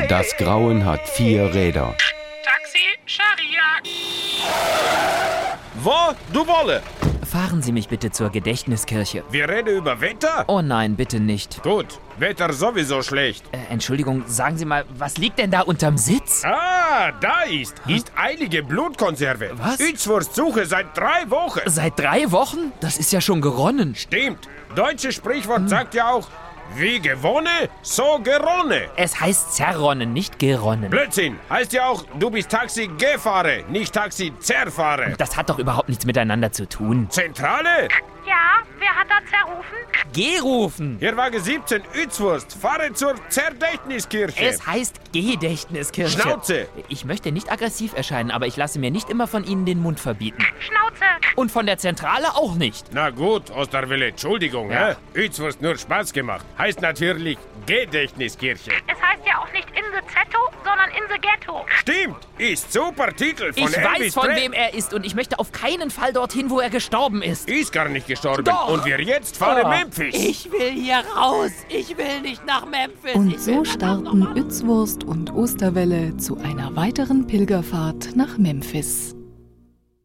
Das Grauen hat 4 Räder. Taxi, Scharia. Wo? Du Wolle? Fahren Sie mich bitte zur Gedächtniskirche. Wir reden über Wetter? Oh nein, bitte nicht. Gut, Wetter sowieso schlecht. Entschuldigung, sagen Sie mal, was liegt denn da unterm Sitz? Ah, da ist eilige Blutkonserve. Was? Utzwurstsuche seit 3 Wochen. Seit 3 Wochen? Das ist ja schon geronnen. Stimmt. Deutsches Sprichwort sagt ja auch, wie gewonnen, so geronnen. Es heißt zerronnen, nicht geronnen. Blödsinn. Heißt ja auch, du bist Taxi-Gefahrer, nicht Taxi-Zerfahrer. Das hat doch überhaupt nichts miteinander zu tun. Zentrale? Ja, wer hat da zerrufen? Gerufen. Hier Wagen 17, Utzwurst. Fahre zur Zerdächtniskirche. Es heißt Gedächtniskirche. Schnauze. Ich möchte nicht aggressiv erscheinen, aber ich lasse mir nicht immer von Ihnen den Mund verbieten. Schnauze. Und von der Zentrale auch nicht. Na gut, Osterwille, Entschuldigung, Ja. Utzwurst nur Spaß gemacht. Heißt natürlich Gedächtniskirche. Es heißt ja auch nicht in the Zetto, sondern in the Ghetto. Stimmt, ist super Titel von Ich Elvis weiß, von Presley. wem er ist und ich möchte auf keinen Fall dorthin, wo er gestorben ist. Ist gar nicht gestorben. Doch. Und wir jetzt fahren Oh. Memphis. Ich will hier raus. Ich will nicht nach Memphis. Und so starten Utzwurst und Osterwelle zu einer weiteren Pilgerfahrt nach Memphis.